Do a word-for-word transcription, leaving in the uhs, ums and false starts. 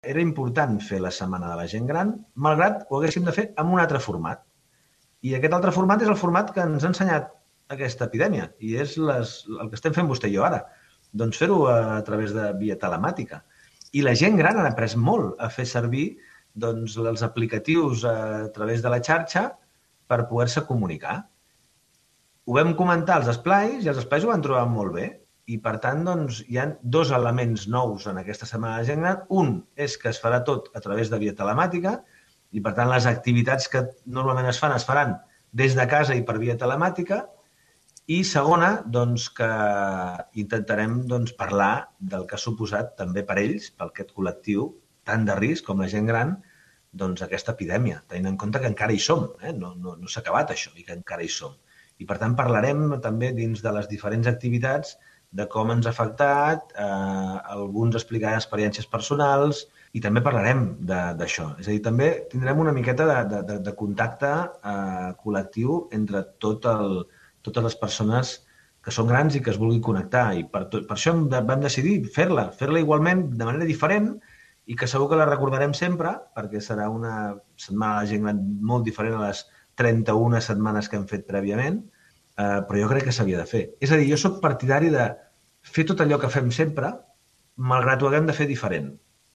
era important fer la Setmana de la Gent Gran, malgrat ho haguéssim de fer amb un altre format. I aquest altre format és el format que ens ha ensenyat aquesta epidèmia, i és les, el que estem fent vostè i jo ara. Doncs fer-ho a, a través de via telemàtica. I la gent gran ha après molt a fer servir doncs, els aplicatius a través de la xarxa per poder-se comunicar. Ho vam comentar als esplais i els esplais ho van trobar molt bé. I, per tant, doncs, hi ha dos elements nous en aquesta Setmana de la Gent Gran. Un és que es farà tot a través de via telemàtica i, per tant, les activitats que normalment es fan es faran des de casa i per via telemàtica. I segona, doncs, que intentarem doncs, parlar del que ha suposat també per ells, per aquest col·lectiu tant de risc com la gent gran, doncs, aquesta epidèmia, tenint en compte que encara hi som, eh? no, no, no s'ha acabat això i que encara hi som. I, per tant, parlarem també dins de les diferents activitats de com ens ha afectat, eh, alguns explicaran experiències personals i també parlarem d'això. És a dir, també tindrem una miqueta de, de, de contacte eh, col·lectiu entre tot el, totes les persones que són grans i que es vulguin connectar. I per, tot, per això vam decidir fer-la, fer-la igualment de manera diferent i que segur que la recordarem sempre, perquè serà una setmana de la gent gran molt diferent a les trenta-una setmanes que hem fet prèviament, Uh, però jo crec que s'havia de fer. És a dir, jo sóc partidari de fer tot allò que fem sempre, malgrat ho haguem de fer diferent.